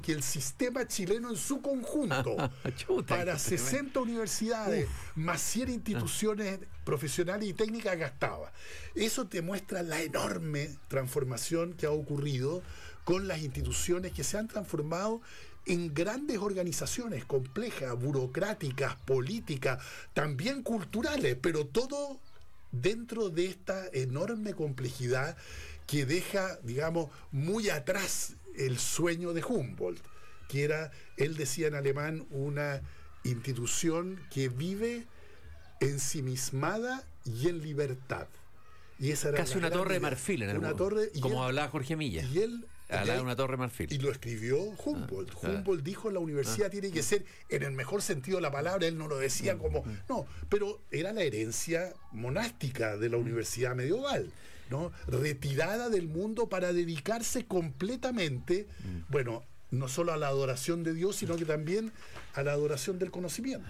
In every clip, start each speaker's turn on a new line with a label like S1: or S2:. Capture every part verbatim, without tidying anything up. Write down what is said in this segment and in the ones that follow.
S1: que el sistema chileno en su conjunto,
S2: Chuta,
S1: para sesenta universidades, Uf. más cien instituciones profesionales y técnicas, gastaba. Eso te muestra la enorme transformación que ha ocurrido con las instituciones que se han transformado en grandes organizaciones complejas, burocráticas, políticas, también culturales, pero todo dentro de esta enorme complejidad que deja, digamos, muy atrás el sueño de Humboldt, que era, él decía en alemán, una institución que vive ensimismada y en libertad. Y esa era
S2: casi una torre de marfil en el
S1: una torre, y
S2: como
S1: él,
S2: hablaba Jorge Milla.
S1: Y él
S2: hablaba de una torre de marfil.
S1: Y lo escribió Humboldt.
S2: Ah,
S1: Humboldt ah, dijo la universidad ah, tiene que ser, en el mejor sentido de la palabra, él no lo decía como, no, pero era la herencia monástica de la universidad medieval, ¿no? Retirada del mundo para dedicarse completamente, bueno, no solo a la adoración de Dios, sino que también a la adoración del conocimiento.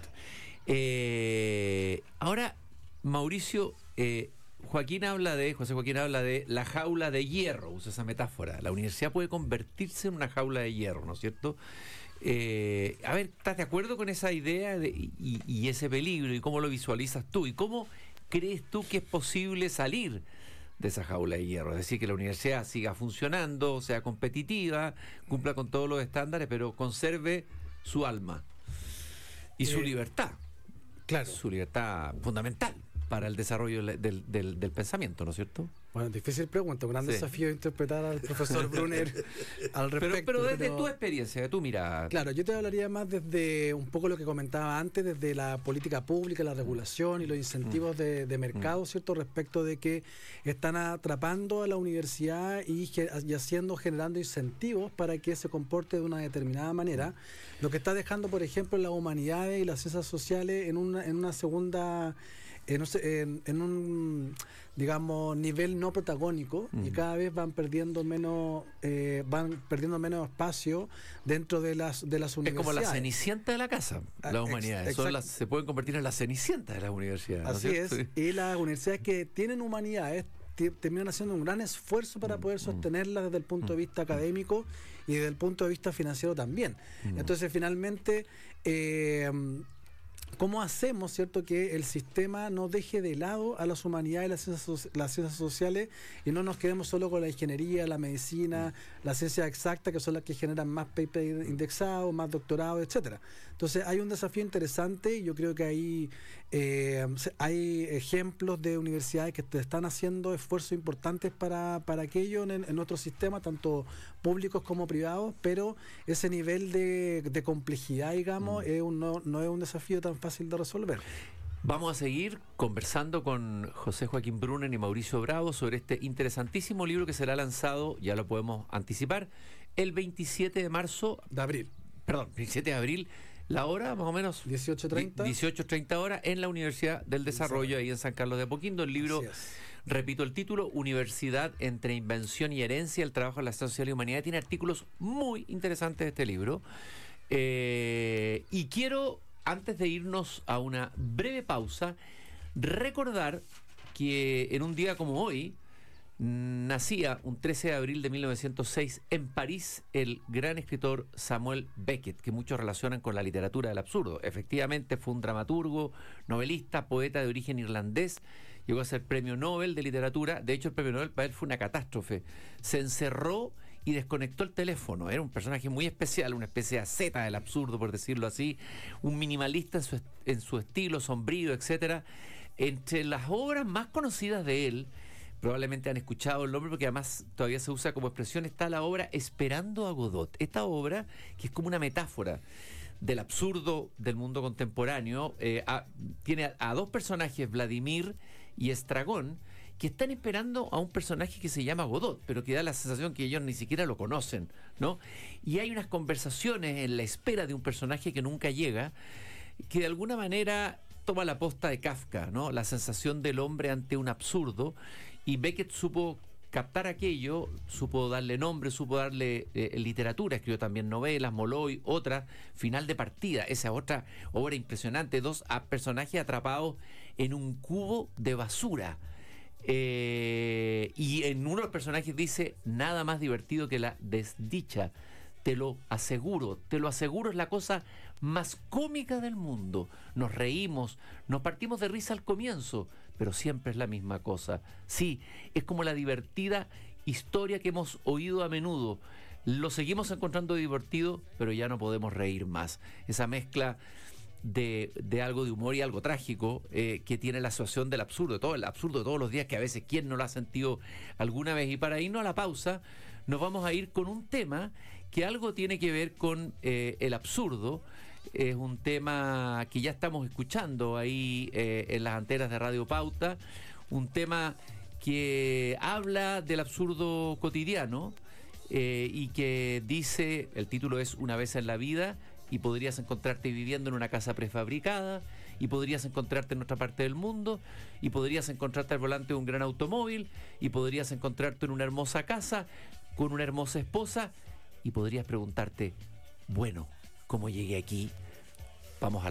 S2: Eh, ahora, Mauricio, eh, Joaquín habla de, José Joaquín habla de la jaula de hierro, usa esa metáfora. La universidad puede convertirse en una jaula de hierro, ¿no es cierto? Eh, a ver, ¿estás de acuerdo con esa idea de, y, y ese peligro, y cómo lo visualizas tú? ¿Y cómo crees tú que es posible salir de esa jaula de hierro? Es decir, que la universidad siga funcionando, sea competitiva, cumpla con todos los estándares, pero conserve su alma y su eh, libertad. Claro. Su libertad fundamental para el desarrollo del, del, del pensamiento, ¿no es cierto?
S3: Bueno, difícil pregunta, un gran sí. desafío de interpretar al profesor Brunner al respecto.
S2: Pero, pero desde pero, tu experiencia, de tu mirada.
S3: Claro, yo te hablaría más desde un poco lo que comentaba antes, desde la política pública, la regulación y los incentivos mm. de, de mercado, ¿cierto? Respecto de que están atrapando a la universidad y, y haciendo, generando incentivos para que se comporte de una determinada manera, lo que está dejando, por ejemplo, las humanidades y las ciencias sociales en una, en una segunda, en, en, en un, digamos, nivel no protagónico, mm. y cada vez van perdiendo menos eh, van perdiendo menos espacio dentro de las de las universidades.
S2: Es como la cenicienta de la casa, ah, las humanidades. Son las, se pueden convertir en las cenicientas de las universidades.
S3: Así ¿no es, es, y las universidades que tienen humanidades terminan haciendo un gran esfuerzo para poder sostenerlas desde el punto de vista académico y desde el punto de vista financiero también. Mm. Entonces, finalmente, eh, ¿cómo hacemos, cierto, que el sistema no deje de lado a las humanidades y las ciencias, las ciencias sociales y no nos quedemos solo con la ingeniería, la medicina, la ciencia exacta, que son las que generan más papers indexados, más doctorados, etcétera? Entonces hay un desafío interesante y yo creo que ahí eh, hay ejemplos de universidades que están haciendo esfuerzos importantes para, para aquello en, en nuestro sistema, tanto públicos como privados, pero ese nivel de, de complejidad, digamos, mm. es un, no, no es un desafío tan fácil de resolver.
S2: Vamos a seguir conversando con José Joaquín Brunner y Mauricio Bravo sobre este interesantísimo libro que será lanzado, ya lo podemos anticipar, el veintisiete de marzo
S3: de abril.
S2: Perdón, veintisiete de abril, la hora más o menos
S3: dieciocho treinta
S2: dieciocho treinta horas en la Universidad del Desarrollo, ahí en San Carlos de Apoquindo. El libro, repito el título, Universidad entre Invención y Herencia, el trabajo en la social y humanidad. Tiene artículos muy interesantes de este libro. Eh, y quiero, antes de irnos a una breve pausa, recordar que en un día como hoy nacía, un trece de abril de mil novecientos seis, en París, el gran escritor Samuel Beckett, que muchos relacionan con la literatura del absurdo. Efectivamente fue un dramaturgo, novelista, poeta de origen irlandés, llegó a ser premio Nobel de literatura. De hecho, el premio Nobel para él fue una catástrofe. Se encerró y desconectó el teléfono. Era un personaje muy especial, una especie de zeta del absurdo, por decirlo así, un minimalista en su, en su estilo sombrío, etcétera. Entre las obras más conocidas de él, probablemente han escuchado el nombre porque además todavía se usa como expresión, está la obra Esperando a Godot. Esta obra, que es como una metáfora del absurdo del mundo contemporáneo, eh, a, tiene a, a dos personajes, Vladimir y Estragón, que están esperando a un personaje que se llama Godot, pero que da la sensación que ellos ni siquiera lo conocen, ¿no? Y hay unas conversaciones en la espera de un personaje que nunca llega, que de alguna manera toma la posta de Kafka, ¿no? La sensación del hombre ante un absurdo, y Beckett supo captar aquello, supo darle nombre, supo darle eh, literatura, escribió también novelas, Molloy, otra, Final de Partida, esa otra obra impresionante, dos a, personajes atrapados en un cubo de basura. Eh, y en uno de los personajes dice: nada más divertido que la desdicha te lo aseguro, te lo aseguro, es la cosa más cómica del mundo. Nos reímos, nos partimos de risa al comienzo, pero siempre es la misma cosa. Sí, es como la divertida historia que hemos oído a menudo. Lo seguimos encontrando divertido, pero ya no podemos reír más. Esa mezcla de, de algo de humor y algo trágico eh, que tiene la asociación del absurdo, todo el absurdo de todos los días, que a veces quién no lo ha sentido alguna vez. Y para irnos a la pausa, nos vamos a ir con un tema que algo tiene que ver con eh, el absurdo. Es un tema que ya estamos escuchando ahí eh, en las antenas de Radio Pauta, un tema que habla del absurdo cotidiano eh, y que dice, el título es Una vez en la vida, y podrías encontrarte viviendo en una casa prefabricada, y podrías encontrarte en otra parte del mundo, y podrías encontrarte al volante de un gran automóvil, y podrías encontrarte en una hermosa casa con una hermosa esposa, y podrías preguntarte, bueno, ¿cómo llegué aquí? Vamos a la